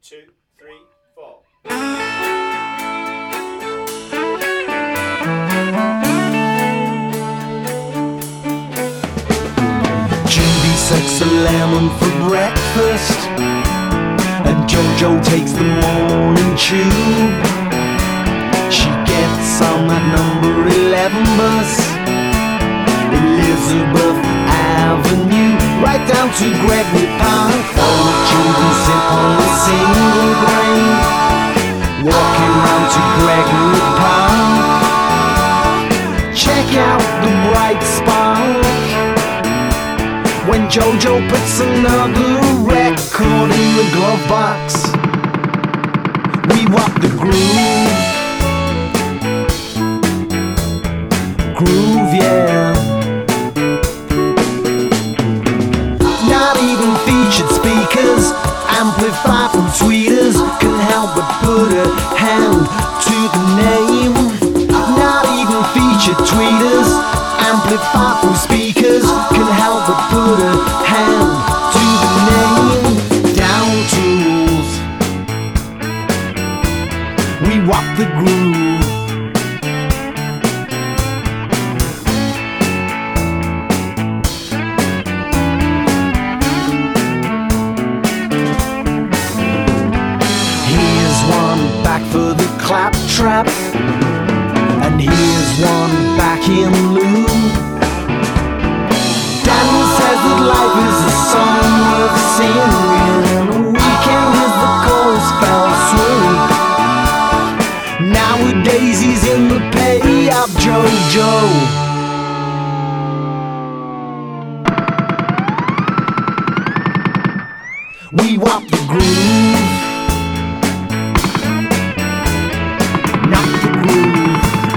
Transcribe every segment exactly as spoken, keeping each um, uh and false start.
two, three, four. Judy sucks a lemon for breakfast, and Jojo takes the morning tube. She gets on that number eleven bus, Elizabeth Avenue, right down to Gregory Park. All the children sip on a single grain, walking round to Gregory Park. Check out the bright spark when Jojo puts another record in the glove box. We walk the groove, groove, yeah. Not even featured speakers, amplified from tweeters, can help but put a hand to the name. Not even featured tweeters, amplified from speakers, can help but put a hand to the name. Down tools, we walk the groove. Here's one back for the claptrap, and here's one back in lieu. Daniel says that life is a song worth singing, and a weekend is the chorus fell swing. Nowadays he's in the pay of Jojo. We walk the groove, not the groove.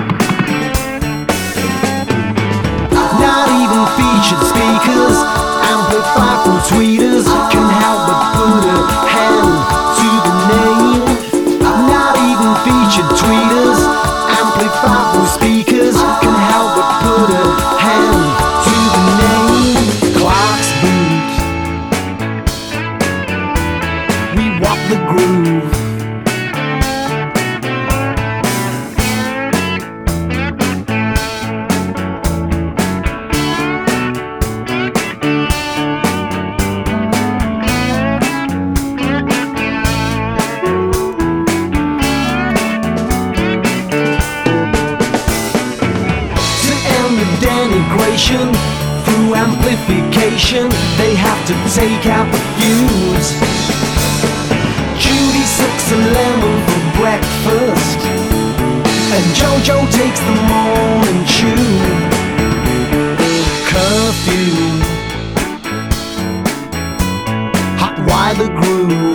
Not even featured speakers, amplified from tweeters, can help but put a hand to the name. Not even featured tweeters, amplified from speakers, can help but put a hand to the name. Clark's boot, we walk the groove. Denigration through amplification, they have to take out the fuse. Judy sucks a lemon for breakfast, and Jojo takes the morning chew. Curfew, hot wire the groove.